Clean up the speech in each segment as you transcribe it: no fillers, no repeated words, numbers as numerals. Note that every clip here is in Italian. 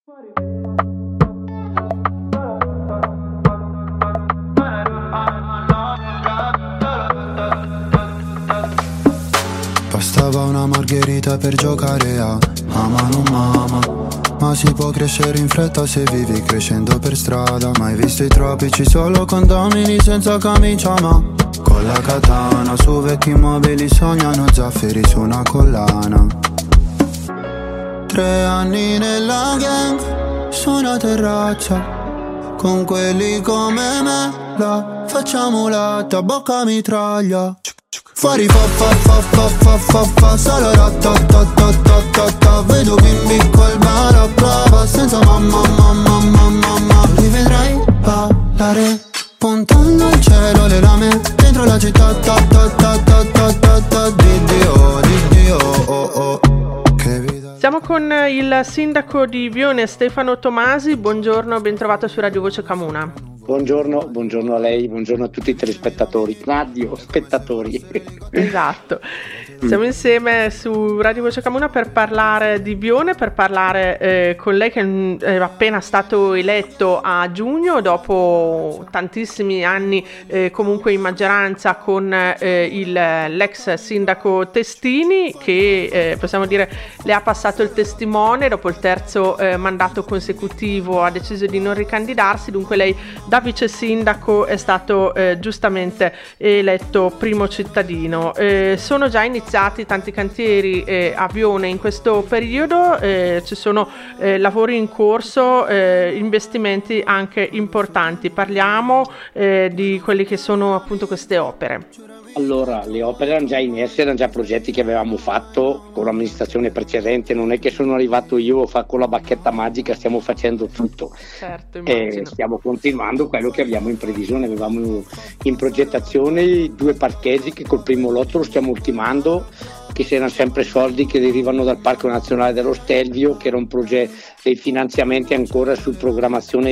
Bastava una margherita per giocare a mano mamma. Ma si può crescere in fretta se vivi crescendo per strada. Mai visto i tropici solo condomini senza camicia, ma con la katana su vecchi mobili sognano zaffiri su una collana. 3 anni nella gang su una terrazza con quelli come me, la facciamo latta, bocca mitraglia. Fuori fa solo ta. Vedo bimbi col balaclava senza mamma. Li vedrai ballare puntando al cielo le lame dentro la città ta. Dio, oh. Che vita. Siamo con il sindaco di Vione, Stefano Tomasi. Buongiorno, ben trovato su Radio Voce Camuna. Buongiorno a lei, buongiorno a tutti i telespettatori, radiospettatori. Esatto, siamo insieme su Radio Voce Camuna per parlare di Vione, per parlare con lei che è appena stato eletto a giugno dopo tantissimi anni comunque in maggioranza con l'ex sindaco Testini che possiamo dire le ha passato il testimone dopo il terzo mandato consecutivo, ha deciso di non ricandidarsi, dunque lei da vice sindaco è stato giustamente eletto primo cittadino. Sono già iniziati tanti cantieri a Vione in questo periodo, ci sono lavori in corso, investimenti anche importanti. Parliamo di quelli che sono appunto queste opere. Allora, le opere erano già in essere, erano già progetti che avevamo fatto con l'amministrazione precedente, non è che sono arrivato io con la bacchetta magica, stiamo facendo tutto. Certo, immagino. Stiamo continuando quello che abbiamo in previsione, avevamo in progettazione 2 parcheggi che col primo lotto lo stiamo ultimando, che erano sempre soldi che derivano dal Parco Nazionale dello Stelvio, che era un progetto dei finanziamenti ancora su programmazione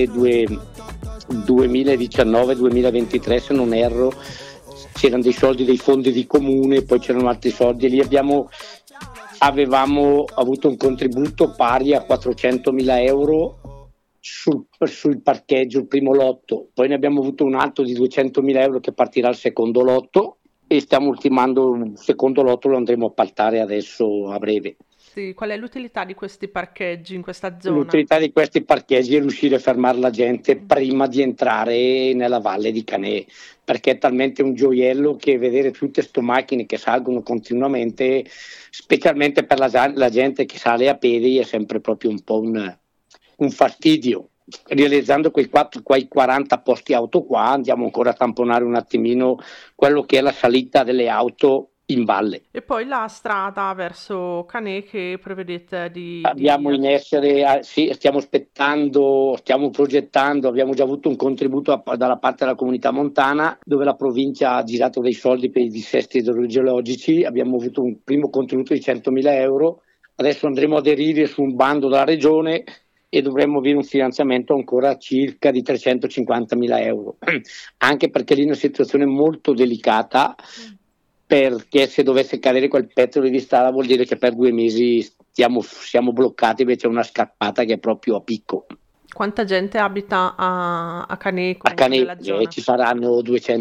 2019-2023 se non erro. C'erano dei soldi dei fondi di comune, poi c'erano altri soldi e lì avevamo avuto un contributo pari a 400.000 euro sul parcheggio, il primo lotto, poi ne abbiamo avuto un altro di 200.000 euro che partirà al secondo lotto e stiamo ultimando il secondo lotto, lo andremo a appaltare adesso a breve. Sì, qual è l'utilità di questi parcheggi in questa zona? L'utilità di questi parcheggi è riuscire a fermare la gente prima di entrare nella valle di Canè, perché è talmente un gioiello che vedere tutte queste macchine che salgono continuamente, specialmente per la gente che sale a piedi, è sempre proprio un po' un fastidio. Realizzando quei 40 posti auto qua, andiamo ancora a tamponare un attimino quello che è la salita delle auto in valle. E poi la strada verso Canè che prevedete abbiamo in essere, sì, stiamo progettando, abbiamo già avuto un contributo dalla parte della comunità montana dove la provincia ha girato dei soldi per i dissesti idrogeologici, abbiamo avuto un primo contributo di 100.000 euro, adesso andremo ad aderire su un bando della regione e dovremmo avere un finanziamento ancora circa di 350.000 euro, anche perché lì è una situazione molto delicata, perché se dovesse cadere quel pezzo di strada vuol dire che per 2 mesi siamo bloccati, invece è una scarpata che è proprio a picco. Quanta gente abita a Canè? A Canè ci saranno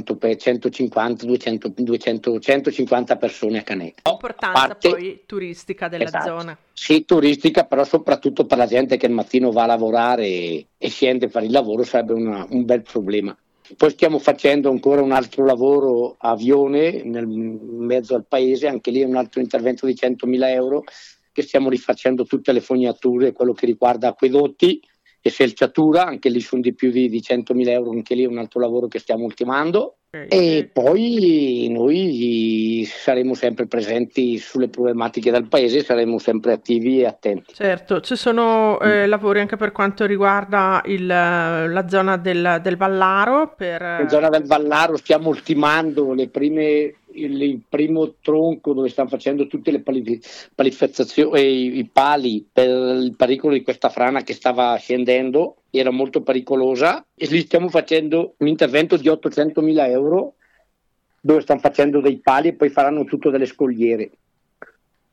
150 persone a Canè. L'importanza poi turistica della zona. Sì, turistica, però soprattutto per la gente che il mattino va a lavorare e scende a fare il lavoro sarebbe un bel problema. Poi stiamo facendo ancora un altro lavoro a Vione, in mezzo al paese, anche lì un altro intervento di 100.000 euro, che stiamo rifacendo tutte le fognature, quello che riguarda acquedotti e selciatura, anche lì sono di più di 100.000 euro, anche lì è un altro lavoro che stiamo ultimando. E poi noi saremo sempre presenti sulle problematiche del paese, saremo sempre attivi e attenti. Certo, ci sono lavori anche per quanto riguarda la zona del Vallaro. La zona del Vallaro stiamo ultimando il primo tronco dove stanno facendo tutte le palificazioni, i pali per il pericolo di questa frana che stava scendendo, era molto pericolosa, e lì stiamo facendo un intervento di 800.000 euro dove stanno facendo dei pali e poi faranno tutto delle scogliere.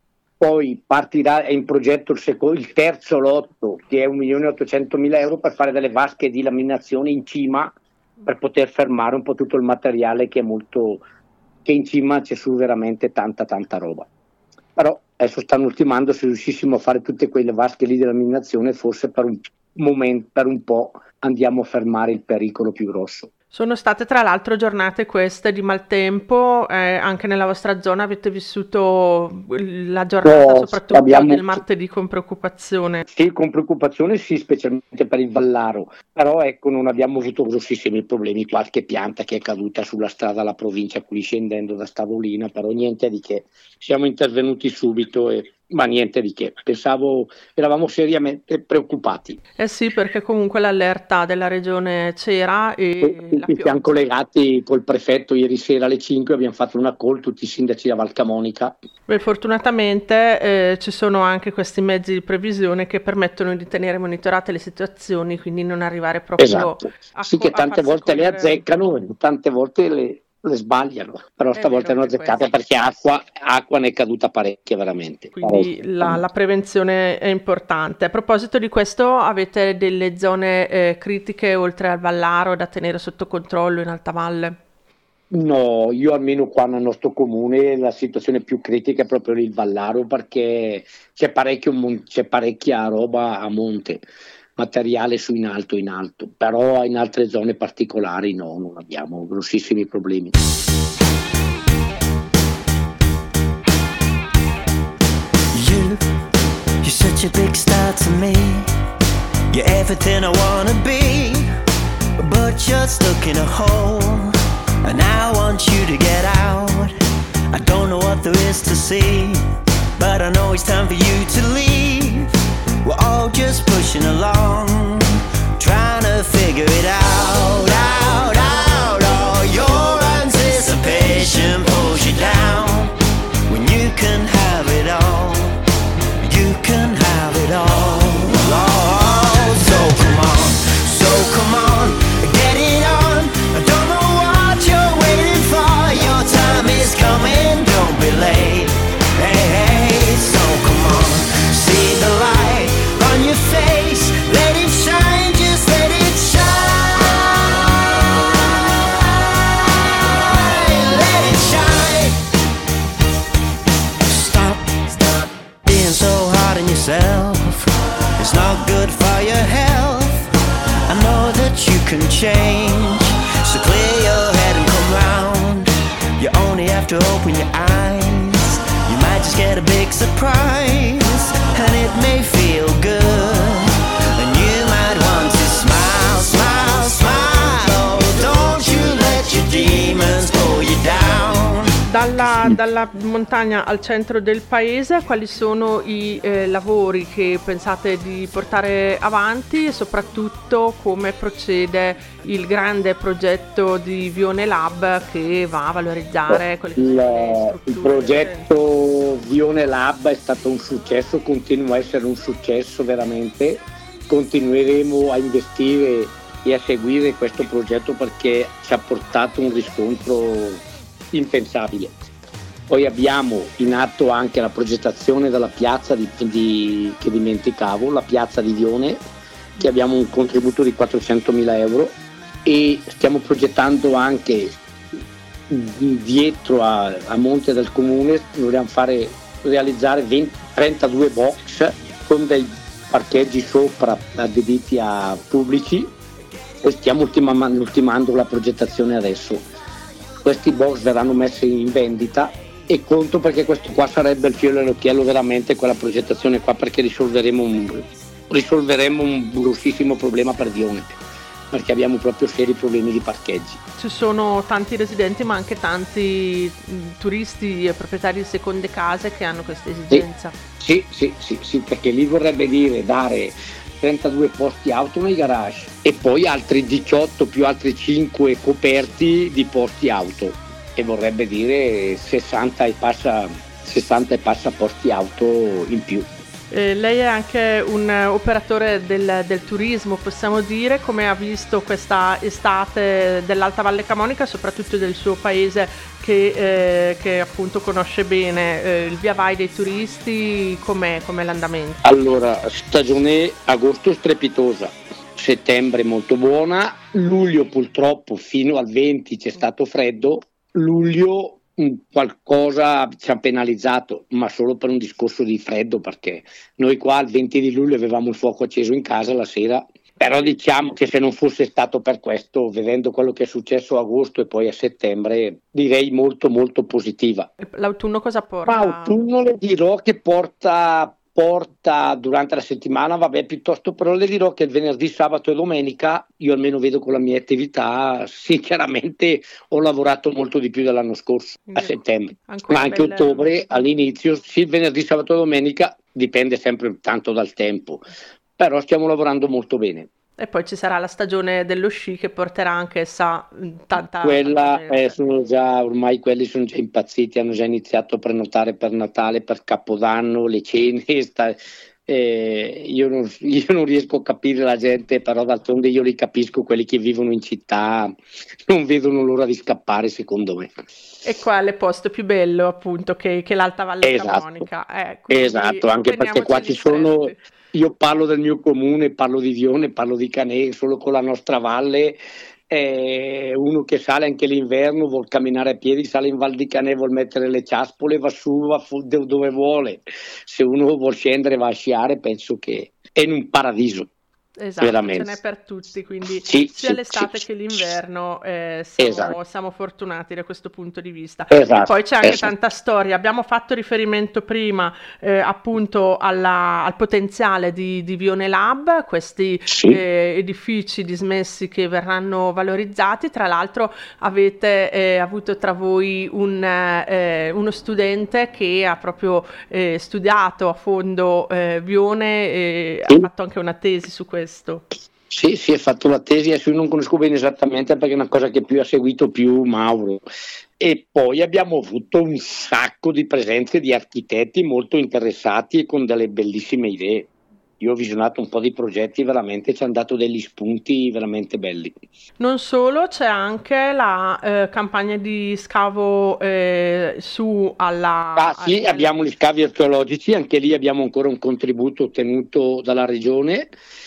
poi partirà, è in progetto il terzo lotto, che è 1.800.000 euro, per fare delle vasche di laminazione in cima, per poter fermare un po' tutto il materiale che in cima c'è su veramente tanta roba. Però adesso stanno ultimando, se riuscissimo a fare tutte quelle vasche lì di laminazione, forse per un po' andiamo a fermare il pericolo più grosso. Sono state tra l'altro giornate queste di maltempo, anche nella vostra zona avete vissuto la giornata soprattutto del martedì con preoccupazione? Sì, con preoccupazione sì, specialmente per il Vallaro, però ecco non abbiamo avuto grossissimi problemi, qualche pianta che è caduta sulla strada alla provincia qui scendendo da Stavolina, però niente di che, siamo intervenuti subito ma niente di che, eravamo seriamente preoccupati. Sì, perché comunque l'allerta della regione c'era e ci siamo collegati col prefetto ieri sera alle 5, abbiamo fatto una call, tutti i sindaci da Val Camonica. Beh, fortunatamente ci sono anche questi mezzi di previsione che permettono di tenere monitorate le situazioni, quindi non arrivare proprio esatto. Sì, che tante volte le azzeccano e tante volte le sbagliano, però stavolta hanno azzeccato perché acqua ne è caduta parecchia veramente. Quindi la prevenzione è importante. A proposito di questo, avete delle zone critiche oltre al Vallaro da tenere sotto controllo in Alta Valle? No, io almeno qua nel nostro comune la situazione più critica è proprio il Vallaro, perché c'è parecchia roba a monte, materiale su in alto, però in altre zone particolari no, non abbiamo grossissimi problemi. You're such a big star to me. You're everything I wanna be, but you're stuck in a hole, and I want you to get out. I don't know what there is to see, but I know it's time for you to leave. We're all just pushing along, trying to figure it out. Oh, your anticipation pulls you down when you can have it all. You can have it all. Oh, so come on, get it on. I don't know what you're waiting for. Your time is coming, don't be late. Hey, so come on, see the light on your face, let it shine, just let it shine. Let it shine. Stop being so hard on yourself. It's not good for your health. I know that you can change, so clear your head and come round. You only have to open your eyes. You might just get a big surprise, and it may feel good, and you might want to smile, smile, smile. Oh, don't you let your demons pull you down. Dalla montagna al centro del paese, quali sono i lavori che pensate di portare avanti e soprattutto come procede il grande progetto di Vione Lab che va a valorizzare quelle che sono le strutture? Il progetto Vione Lab è stato un successo, continua a essere un successo veramente, continueremo a investire e a seguire questo progetto perché ci ha portato un riscontro impensabile. Poi abbiamo in atto anche la progettazione della piazza che dimenticavo, la piazza di Vione, che abbiamo un contributo di 400.000 euro, e stiamo progettando anche dietro a monte del comune, vogliamo realizzare 32 box con dei parcheggi sopra adibiti a pubblici, e stiamo ultimando la progettazione adesso. Questi box verranno messi in vendita e conto, perché questo qua sarebbe il fiore all'occhiello veramente, quella progettazione qua, perché risolveremo un grossissimo problema per Vione, perché abbiamo proprio seri problemi di parcheggi. Ci sono tanti residenti ma anche tanti turisti e proprietari di seconde case che hanno questa esigenza. Sì, perché lì vorrebbe dire dare 32 posti auto nei garage e poi altri 18 più altri 5 coperti di posti auto, e vorrebbe dire 60 e passa posti auto in più. Lei è anche un operatore del turismo, possiamo dire. Come ha visto questa estate dell'Alta Valle Camonica, soprattutto del suo paese che appunto conosce bene, il via vai dei turisti, com'è l'andamento? Allora, stagione agosto strepitosa, settembre molto buona, luglio purtroppo fino al 20 c'è stato freddo, luglio qualcosa ci ha penalizzato, ma solo per un discorso di freddo, perché noi qua il 20 di luglio avevamo il fuoco acceso in casa la sera, però diciamo che se non fosse stato per questo, vedendo quello che è successo a agosto e poi a settembre, direi molto molto positiva. L'autunno cosa porta? L'autunno le dirò che porta durante la settimana, vabbè, piuttosto, però le dirò che il venerdì, sabato e domenica io almeno vedo con la mia attività, sinceramente ho lavorato molto di più dell'anno scorso, a settembre, ma anche ottobre all'inizio, sì, il venerdì, sabato e domenica, dipende sempre tanto dal tempo, però stiamo lavorando molto bene. E poi ci sarà la stagione dello sci che porterà anche essa tanta ormai quelli sono già impazziti, hanno già iniziato a prenotare per Natale, per Capodanno, le cene. Io non riesco a capire la gente, però d'altronde io li capisco, quelli che vivono in città non vedono l'ora di scappare, secondo me. E quale posto più bello appunto che l'Alta Valle Camonica. Esatto, anche perché qua ci sono... Io parlo del mio comune, parlo di Vione, parlo di Canè, solo con la nostra valle, uno che sale anche l'inverno, vuol camminare a piedi, sale in Val di Canè, vuol mettere le ciaspole, va dove vuole. Se uno vuol scendere, va a sciare, penso che è in un paradiso. Esatto, veramente. Ce n'è per tutti, quindi sì, sia l'estate che l'inverno siamo fortunati da questo punto di vista. Esatto, e poi c'è anche tanta storia. Abbiamo fatto riferimento prima appunto al potenziale di Vione Lab, questi edifici dismessi che verranno valorizzati. Tra l'altro avete avuto tra voi uno studente che ha proprio studiato a fondo Vione, ha fatto anche una tesi su questo. Sì, ha fatto la tesi, adesso io non conosco bene esattamente perché è una cosa che ha seguito più Mauro. E poi abbiamo avuto un sacco di presenze di architetti molto interessati e con delle bellissime idee. Io ho visionato un po' di progetti, veramente ci hanno dato degli spunti veramente belli. Non solo, c'è anche la campagna di scavo su alla... Sì, abbiamo gli scavi archeologici, anche lì abbiamo ancora un contributo ottenuto dalla regione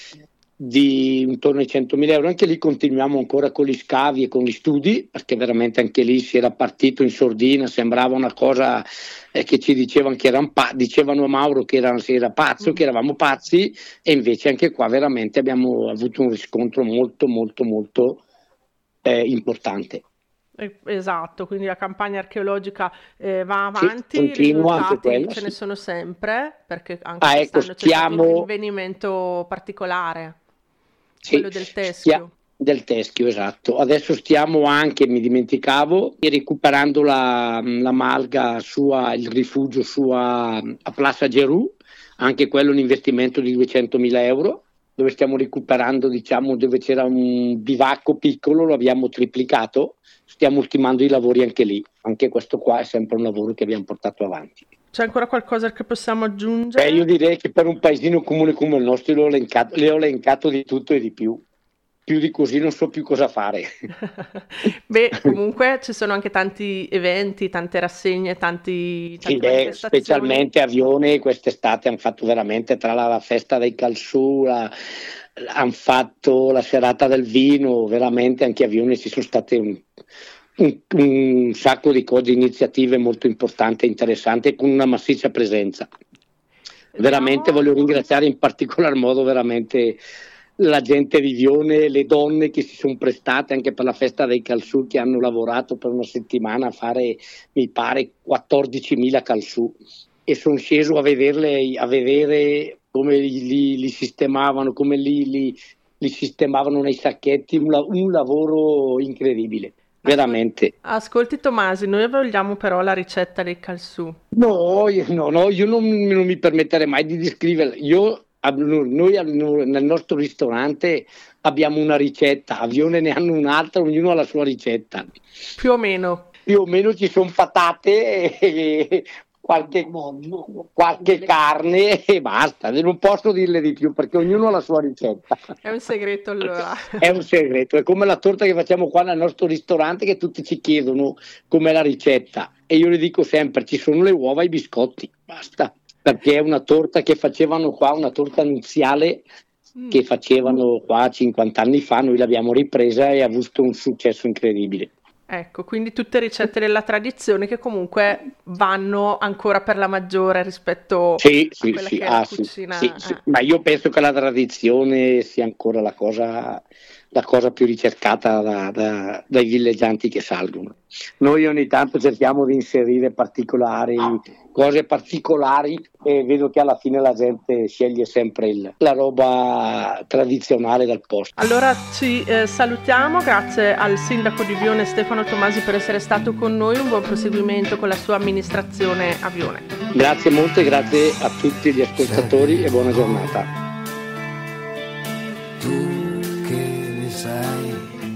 di intorno ai 100.000 euro. Anche lì continuiamo ancora con gli scavi e con gli studi, perché veramente anche lì si era partito in sordina, sembrava una cosa che ci dicevano che dicevano a Mauro che era pazzo, che eravamo pazzi, e invece anche qua veramente abbiamo avuto un riscontro molto molto molto importante. Esatto, quindi la campagna archeologica va avanti, continua, risultati ce ne sono sempre, perché anche quest'anno c'è stato un rinvenimento particolare, quello del teschio. Del teschio, esatto. Adesso stiamo anche, mi dimenticavo, recuperando la malga il rifugio a Plaza Gerù, anche quello un investimento di 200.000 euro, dove stiamo recuperando, dove c'era un bivacco piccolo, lo abbiamo triplicato, stiamo ultimando i lavori anche lì. Anche questo qua è sempre un lavoro che abbiamo portato avanti. C'è ancora qualcosa che possiamo aggiungere? Io direi che per un paesino comune come il nostro le ho elencato di tutto e di più. Più di così non so più cosa fare. Beh, comunque ci sono anche tanti eventi, tante rassegne, tante manifestazioni. Specialmente a Vione quest'estate hanno fatto veramente, tra la festa dei Calzù, hanno fatto la serata del vino, veramente anche a Vione ci sono state un sacco di iniziative molto importanti e interessanti, con una massiccia presenza. Veramente voglio ringraziare in particolar modo veramente la gente di Vione, le donne che si sono prestate anche per la festa dei Calzù, che hanno lavorato per una settimana a fare, mi pare, 14.000 calzù, e sono sceso a vedere come li sistemavano, come li sistemavano nei sacchetti, un lavoro incredibile. Veramente. Ascolti Tomasi, noi vogliamo però la ricetta dei calzù. No, io non mi permetterei mai di descriverla. Noi nel nostro ristorante abbiamo una ricetta, a Vione ne hanno un'altra, ognuno ha la sua ricetta. Più o meno ci sono patate, qualche carne e basta. Non posso dirle di più perché ognuno ha la sua ricetta. È un segreto allora. È un segreto, è come la torta che facciamo qua nel nostro ristorante, che tutti ci chiedono com'è la ricetta e io le dico sempre: ci sono le uova e i biscotti, basta, perché è una torta che facevano qua, una torta nuziale che facevano qua 50 anni fa, noi l'abbiamo ripresa e ha avuto un successo incredibile. Ecco, quindi tutte ricette della tradizione che comunque vanno ancora per la maggiore rispetto a quella che è la cucina. Sì. Ma io penso che la tradizione sia ancora la cosa più ricercata dai villeggianti che salgono. Noi ogni tanto cerchiamo di inserire cose particolari e vedo che alla fine la gente sceglie sempre la roba tradizionale del posto. Allora ci salutiamo, grazie al sindaco di Vione Stefano Tomasi per essere stato con noi, un buon proseguimento con la sua amministrazione a Vione. Grazie molte, grazie a tutti gli ascoltatori e buona giornata. Tu che ne sai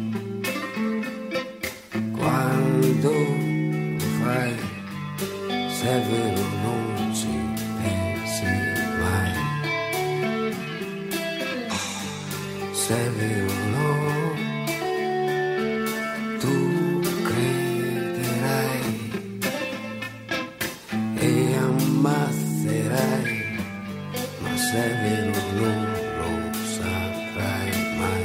quando lo fai, se è vero non ci pensi mai, se è vero no, tu crederai e ammazzerai, ma se è vero non lo saprai mai,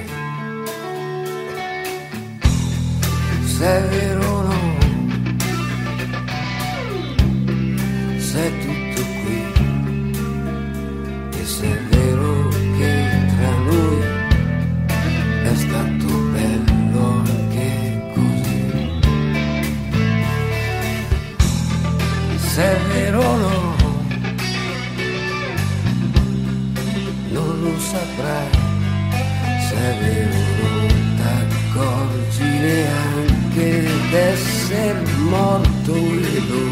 se è vero o no, se è tutto qui, e se è vero che tra noi è stato bello anche così, se è vero o no, non lo saprai, se è vero non t'accorgi neanche d'esser morto e